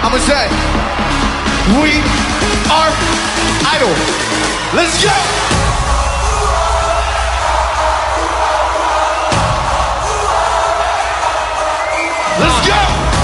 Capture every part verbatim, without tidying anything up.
I'ma say, we are idol. Let's go. Let's go.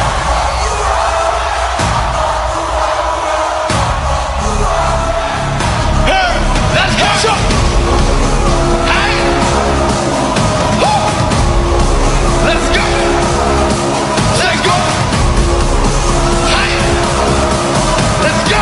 Hey, let's go. Hey. Woo. Let's go. Let's go. Hey. Let's go.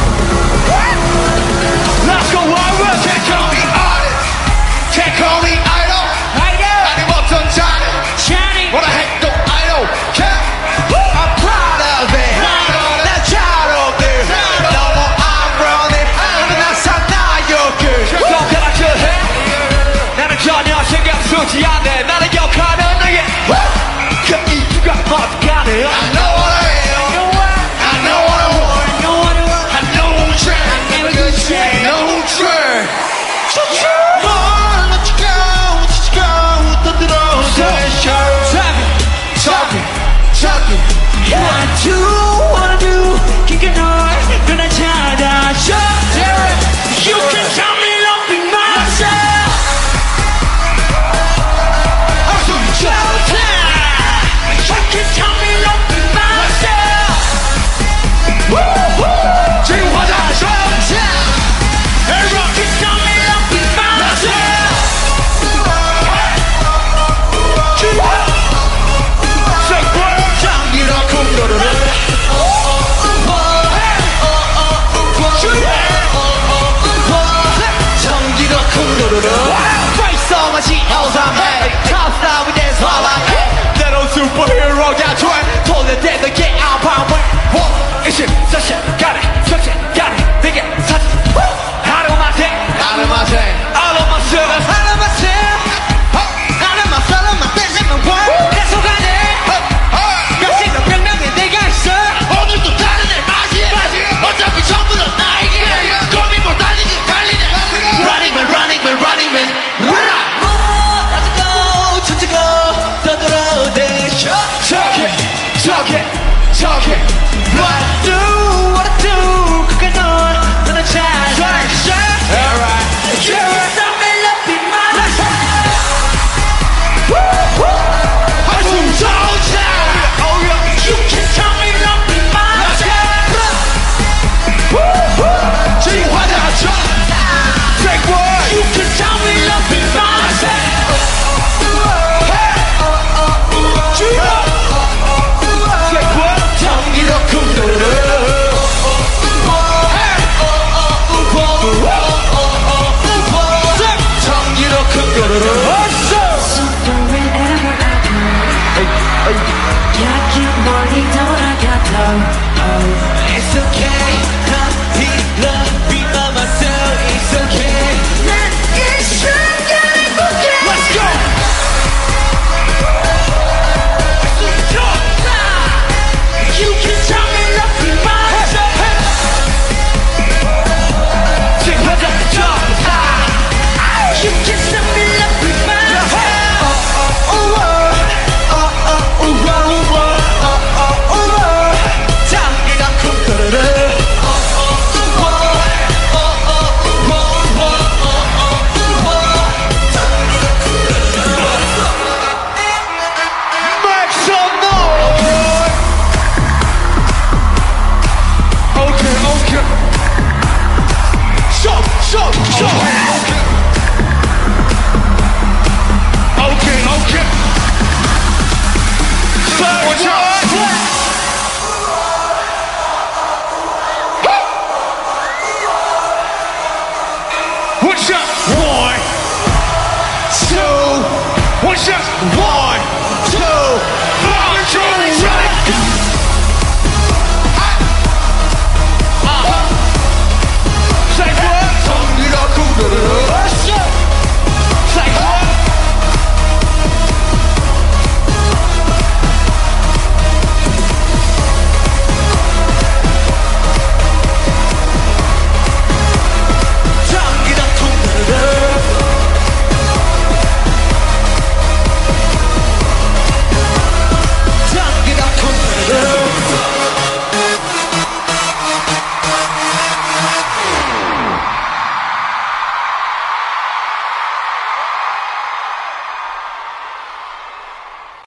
Let's go. Warriors. Can't call me artist. Can't call me idol. Idol. 아니 어떤 자네. 자네. 뭐라 해도 idol. Can't. I'm proud of it. 난 잘하게. 너무 ironic. 나는 항상 나였게. 손가락질 해. 나는 전혀 신경 쓰지 않네. 나를 욕하는 너의 그 이유가 어떡하네. I know what I am. I know what I want. I know who train. I never good train. No train. 뭘 어찌고 어찌고 떠들어. Talking, talking, talking. What you wanna do? 기가 널 그날 찾아줘. You can tell me don't be myself. I'm so showtime. You can tell me don't be myself. 지금 화장 showtime. Everyone can tell me don't be myself. Say what? 장기로 쿵도르르. 장기로 쿵도르르. Fight so much else I'm heavy. Top star with this all I have. 내로 superhero가 돼. 돌려대도 get out of my way. 이십 사십 got it. 석십 got it. 되게 사십. Out of my day. Out of my day. All of myself. Out of myself. Out of myself. Out of my day. Out of my world. 내 속안에 몇시도 변명에 내가 있어. 오늘도 다른 애 맞이. 어차피 전부 다 나에게. 고민 못 달리지 달리네. Running man, running man, running man. Run! 가지고 춤추고 떠들어대셔. Talking, talking, talking. What I do, what I do. 그게 넌 너는 잘 알겠어. Alright. You tell me love be myself. 한숨 쉬자. Oh yeah. You can tell me love be myself. 지금 화장하자. Say what? You can tell me love be myself. Say what? 장기로 쿵도르르. 장기로 쿵도르르. 여기 멀리 돌아가도 It's okay.